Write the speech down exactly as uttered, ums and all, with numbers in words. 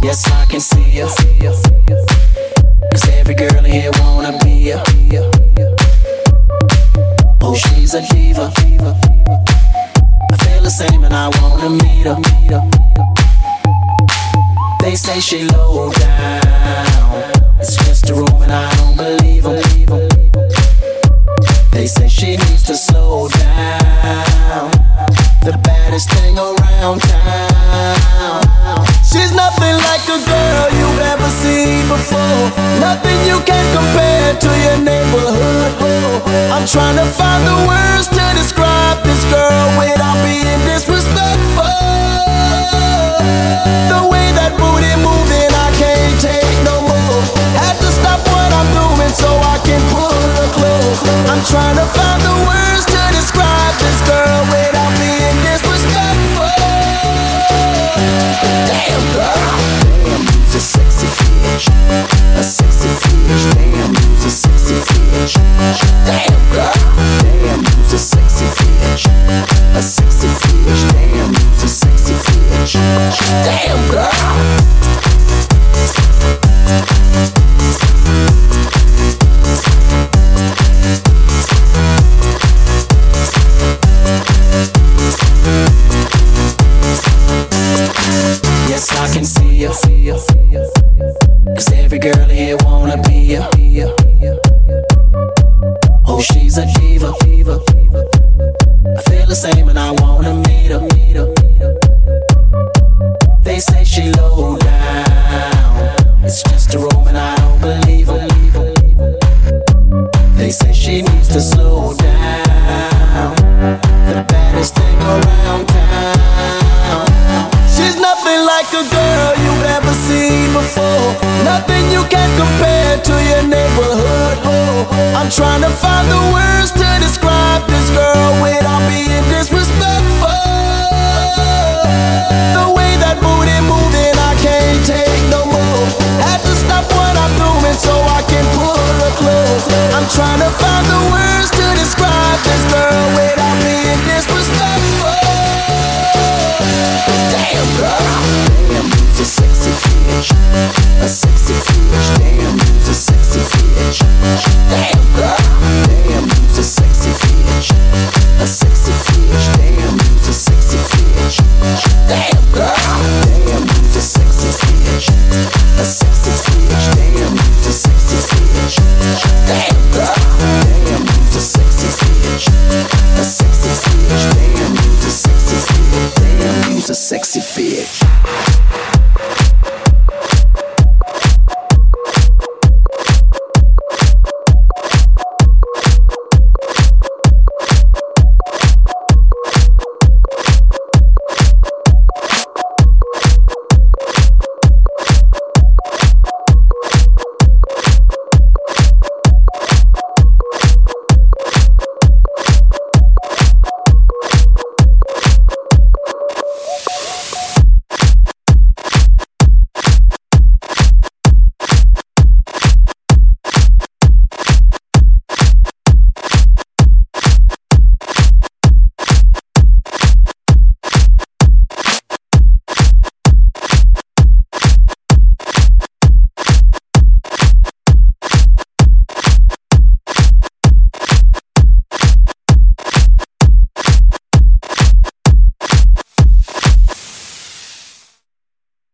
Yes, I can see ya. Cause every girl in here wanna be ya. Oh, she's a diva. I feel the same and I wanna meet her. They say she low down. It's just a room and I don't believe them. They say she needs to slow down. The baddest thing around town. She's nothing like a girl you've ever seen before. Nothing you can compare to your neighborhood. I'm trying to find the words to describe this girl without being disrespectful. The way that booty moving, I can't take no more. Had to stop what I'm doing so I can pull her close. I'm trying to find the words to describe this girl without being disrespectful. Damn girl, damn, you's a sexy bitch, a sexy bitch. Damn, you's a sexy bitch. Damn girl, damn, you's a sexy bitch, a sexy bitch. Damn, you's a sexy bitch. Damn girl. Yes, I can see ya. Cause every girl in here wanna be ya. Oh, she's a diva. I feel the same and I wanna meet her. They say she low down. It's just a room and I don't believe them. They say she needs to slow down. The baddest thing around town. She's nothing like a girl you've ever seen before. Nothing you can compare to your neighborhood. I'm trying to find the words to describe this girl without being disrespectful. The way that booty moving, I can't take no more. Had to stop what I'm doing so I can pull her close. I'm trying to find the words to describe this girl without being disrespectful. Damn girl, damn, you's a sexy bitch, a sexy bitch. Damn, you's a sexy bitch. Damn girl, damn, you's a sexy bitch, a sexy bitch. Damn, you's a sexy bitch. Damn girl, damn, you's a sexy bitch, a sexy bitch. Damn, you's a sexy bitch. Damn girl, damn, you's a sexy bitch, a sexy bitch. Damn, you's a sexy bitch. Damn, you's a sexy bitch.